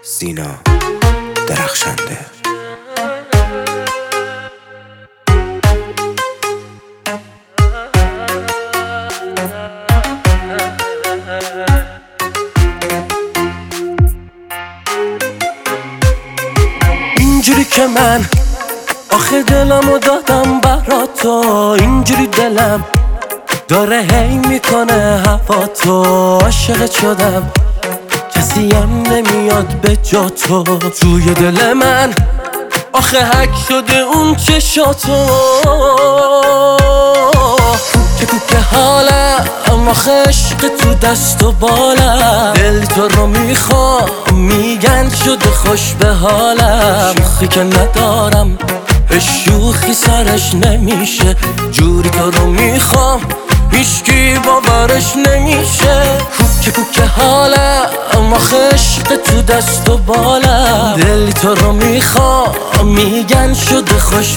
سینا درخشنده. اینجوری که من آخه دلمو دادم برات تو، اینجوری دلم داره هی میکنه هوا تو. عاشقت شدم کسی هم نمیاد به جا تو. توی دل من آخه حک شده اون چشاتو. که کوک حالم آخه عشق تو دست و بالم. دل تو رو میخوام میگن شده خوش به حالم. شوخی که ندارم شوخی سرش نمیشه. جوری تو رو میخوام هیچکی باورش نمیشه. کوک حالم آخه عشق تو دست و بالم. دل تو رو میخوام میگن شده خوش